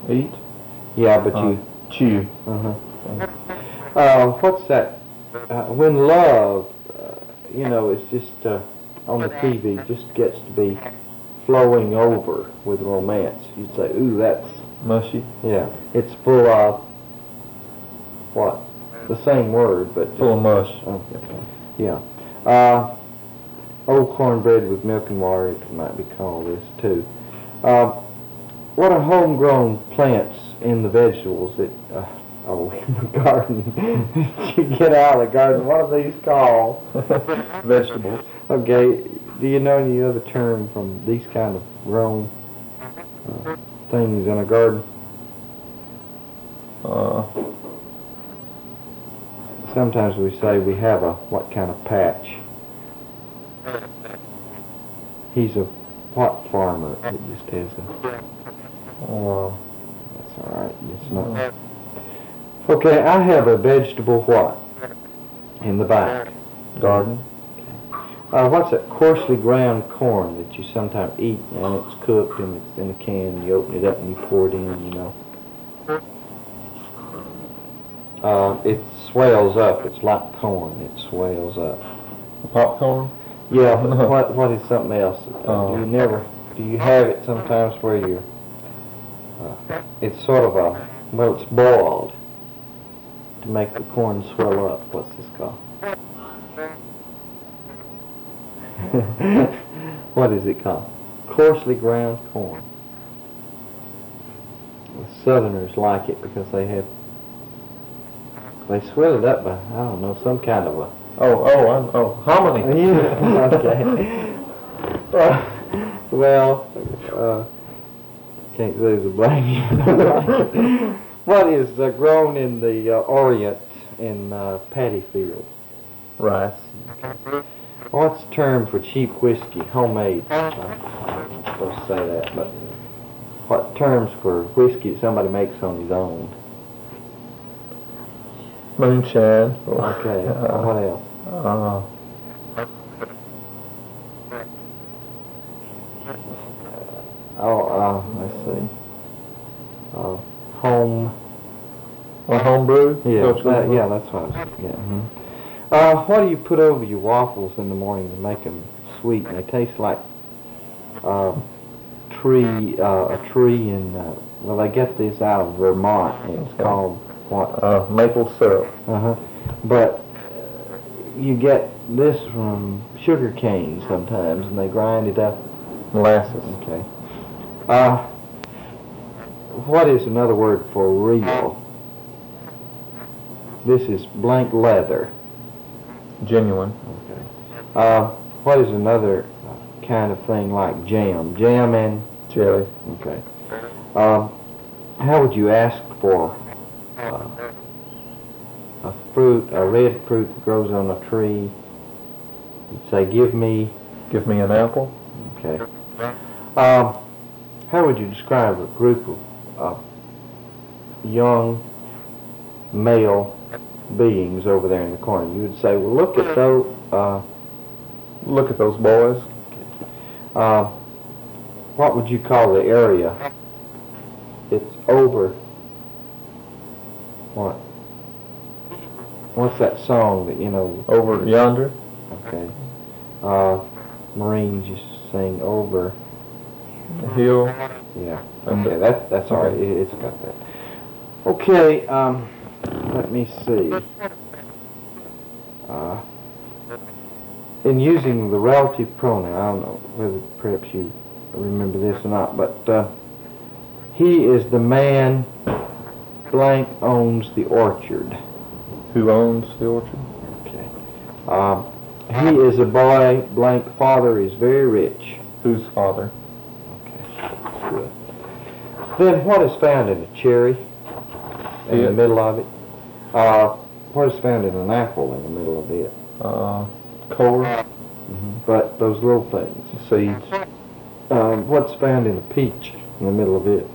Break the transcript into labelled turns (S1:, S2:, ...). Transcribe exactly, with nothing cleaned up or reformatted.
S1: Eat?
S2: Yeah, but
S1: Uh,
S2: you
S1: chew.
S2: Uh-huh. Uh, what's that? Uh, when love, uh, you know, it's just uh, on the T V, just gets to be flowing over with romance. You'd say, ooh, that's
S1: Mushy.
S2: yeah. It's full of what? The same word, but just,
S1: Full of mush.
S2: Oh, okay. Yeah. Uh, old cornbread with milk and water, it might be called this too. Uh, what are homegrown plants in the vegetables that? Uh, Oh, in the garden. You get out of the garden. What are these called?
S1: Vegetables.
S2: Okay. Do you know any other term from these kind of grown uh, things in a garden?
S1: Uh,
S2: Sometimes we say we have a what kind of patch. He's a what farmer? It just has a.
S1: uh,
S2: That's all right. It's not. Okay, I have a vegetable what? In the back.
S1: garden.
S2: Uh, what's that coarsely ground corn that you sometimes eat and it's cooked and it's in a can, you open it up and you pour it in, you know? Uh, it swells up. It's like corn. It swells up.
S1: Popcorn.
S2: Yeah, but what, what is something else? Uh,
S1: Oh.
S2: Do you never, do you have it sometimes where you're, uh, it's sort of a, well, it's boiled to make the corn swell up. What's this called? What is it called? Coarsely ground corn. The Southerners like it because they have, they swell it up by, I don't know, some kind of a...
S1: Oh, oh, I'm, oh, hominy.
S2: Yeah, okay. Uh, well, uh, can't say it's a blame. What is uh, grown in the uh, Orient in uh, paddy fields?
S1: Rice.
S2: What's the term for cheap whiskey, homemade? Uh, I'm not supposed to say that, but what terms for whiskey that somebody makes on his own?
S1: Moonshine.
S2: Okay,
S1: Uh,
S2: what else?
S1: uh,
S2: Oh, uh, let's see. Uh, home.
S1: or homebrew.
S2: Yeah,
S1: Coach
S2: that,
S1: Cooper.
S2: yeah, that's what I was getting. Uh, what do you put over your waffles in the morning to make them sweet? And they taste like uh, tree, uh, a tree in. Uh, well, they get this out of Vermont. And it's
S1: Okay.
S2: called what?
S1: Uh, maple syrup.
S2: Uh huh. But uh, you get this from sugar cane sometimes, and they grind it up.
S1: Molasses.
S2: Okay. Uh, what is another word for real? This is blank leather.
S1: Genuine.
S2: Okay. Uh, what is another kind of thing like jam? Jam and
S1: Jelly.
S2: okay. Um, how would you ask for uh, a fruit, a red fruit that grows on a tree? You'd say, "Give me."
S1: Give me an apple.
S2: Okay. Um, how would you describe a group of uh, young male beings over there in the corner? You would say, "Well, look at those." Uh,
S1: Look at those boys.
S2: uh, what would you call the area? It's over. What? What's that song that you know?
S1: Over yonder.
S2: Okay. Uh, Marines used to sing over.
S1: The hill.
S2: Yeah.
S1: And
S2: Okay. That that's all right.
S1: okay.
S2: It, it's got that. Okay. Um, let me see. Uh, in using the relative pronoun, I don't know whether perhaps you remember this or not, but uh, he is the man blank owns the orchard.
S1: Who owns the orchard?
S2: Okay. Uh, he is a boy blank father is very rich.
S1: Whose father?
S2: Okay. Good. Then what is found in a cherry in
S1: Yeah.
S2: the middle of it? Uh, what is found in an apple in the middle of it?
S1: Uh, core.
S2: But those little things.
S1: Seeds.
S2: Um, what's found in a peach in the middle of it?